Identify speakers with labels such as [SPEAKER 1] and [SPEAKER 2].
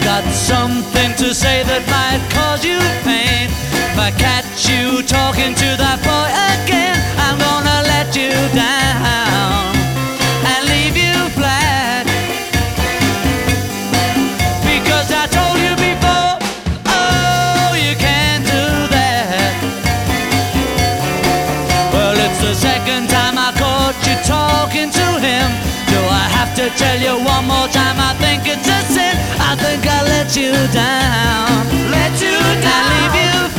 [SPEAKER 1] got something to say that might cause you pain. If I catch you talking to that boy again, I'm gonna let you down and leave you flat. Because I told you before, oh, you can't do that. Well, it's the second time I caught you talking to him. Do I have to tell you one more time? I think it's a sin. I think I let you down, and leave you